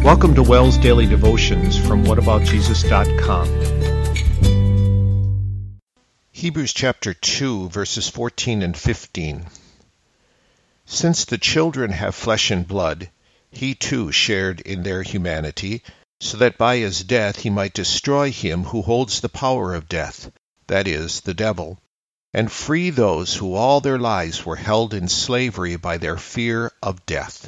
Welcome to Wells Daily Devotions from whataboutjesus.com. Hebrews chapter 2, verses 14 and 15. Since the children have flesh and blood, he too shared in their humanity, so that by his death he might destroy him who holds the power of death, that is, the devil, and free those who all their lives were held in slavery by their fear of death.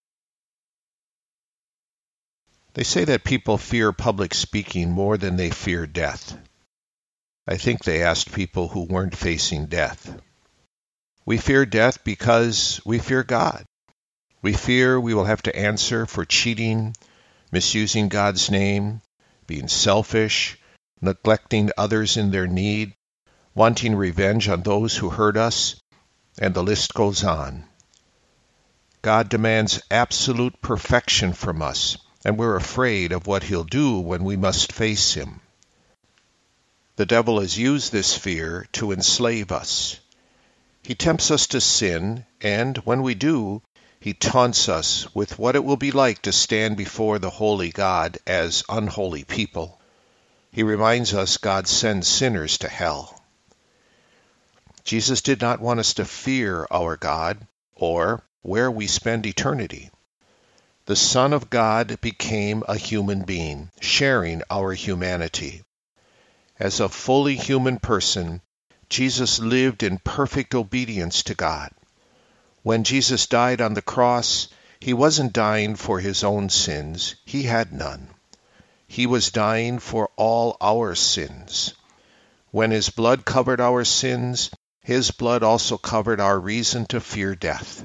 They say that people fear public speaking more than they fear death. I think they asked people who weren't facing death. We fear death because we fear God. We fear we will have to answer for cheating, misusing God's name, being selfish, neglecting others in their need, wanting revenge on those who hurt us, and the list goes on. God demands absolute perfection from us, and we're afraid of what he'll do when we must face him. The devil has used this fear to enslave us. He tempts us to sin, and when we do, he taunts us with what it will be like to stand before the holy God as unholy people. He reminds us God sends sinners to hell. Jesus did not want us to fear our God or where we spend eternity. The Son of God became a human being, sharing our humanity. As a fully human person, Jesus lived in perfect obedience to God. When Jesus died on the cross, he wasn't dying for his own sins. He had none. He was dying for all our sins. When his blood covered our sins, his blood also covered our reason to fear death.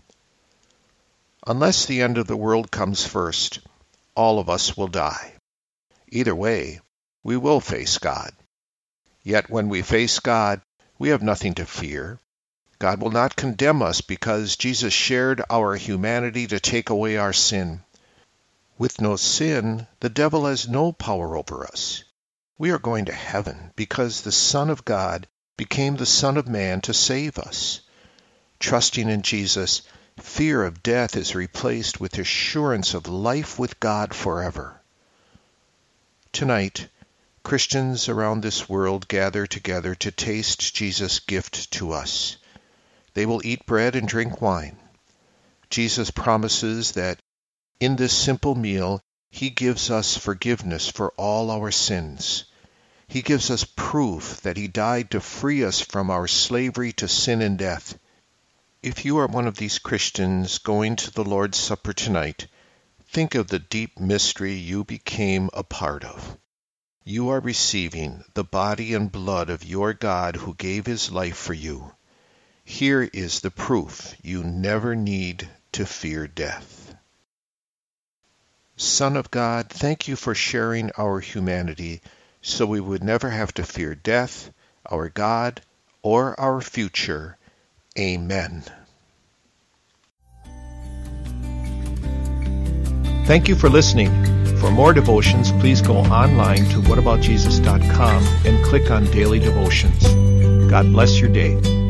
Unless the end of the world comes first, all of us will die. Either way, we will face God. Yet when we face God, we have nothing to fear. God will not condemn us because Jesus shared our humanity to take away our sin. With no sin, the devil has no power over us. We are going to heaven because the Son of God became the Son of Man to save us. Trusting in Jesus, fear of death is replaced with assurance of life with God forever. Tonight, Christians around this world gather together to taste Jesus' gift to us. They will eat bread and drink wine. Jesus promises that in this simple meal, he gives us forgiveness for all our sins. He gives us proof that he died to free us from our slavery to sin and death. If you are one of these Christians going to the Lord's Supper tonight, think of the deep mystery you became a part of. You are receiving the body and blood of your God who gave his life for you. Here is the proof you never need to fear death. Son of God, thank you for sharing our humanity so we would never have to fear death, our God, or our future. Amen. Thank you for listening. For more devotions, please go online to whataboutjesus.com and click on Daily Devotions. God bless your day.